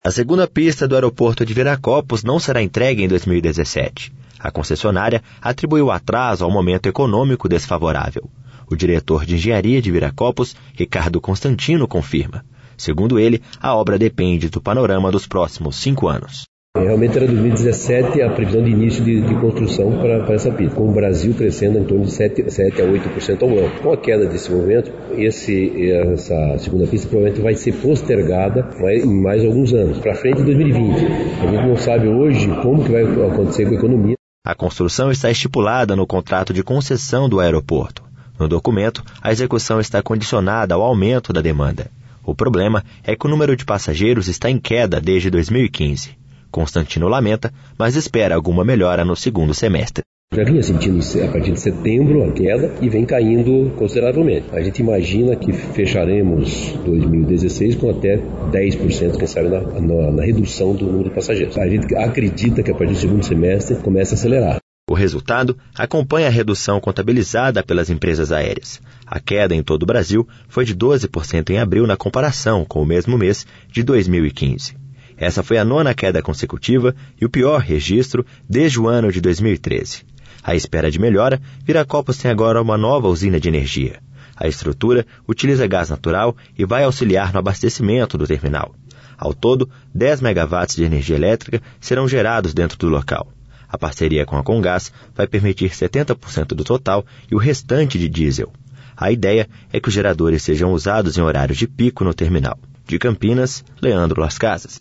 A segunda pista do aeroporto de Viracopos não será entregue em 2017. A concessionária atribuiu atraso ao momento econômico desfavorável. O diretor de engenharia de Viracopos, Ricardo Constantino, confirma. Segundo ele, a obra depende do panorama dos próximos 5 anos. Realmente era 2017 a previsão de início de construção para essa pista, com o Brasil crescendo em torno de 7 a 8% ao ano. Com a queda desse movimento, essa segunda pista provavelmente vai ser postergada em mais alguns anos, para frente de 2020. A gente não sabe hoje como que vai acontecer com a economia. A construção está estipulada no contrato de concessão do aeroporto. No documento, a execução está condicionada ao aumento da demanda. O problema é que o número de passageiros está em queda desde 2015. Constantino lamenta, mas espera alguma melhora no segundo semestre. Já vinha sentindo a partir de setembro a queda e vem caindo consideravelmente. A gente imagina que fecharemos 2016 com até 10%, quem sabe, na redução do número de passageiros. A gente acredita que a partir do segundo semestre comece a acelerar. O resultado acompanha a redução contabilizada pelas empresas aéreas. A queda em todo o Brasil foi de 12% em abril na comparação com o mesmo mês de 2015. Essa foi a 9ª queda consecutiva e o pior registro desde o ano de 2013. À espera de melhora, Viracopos tem agora uma nova usina de energia. A estrutura utiliza gás natural e vai auxiliar no abastecimento do terminal. Ao todo, 10 megawatts de energia elétrica serão gerados dentro do local. A parceria com a Comgás vai permitir 70% do total e o restante de diesel. A ideia é que os geradores sejam usados em horários de pico no terminal. De Campinas, Leandro Las Casas.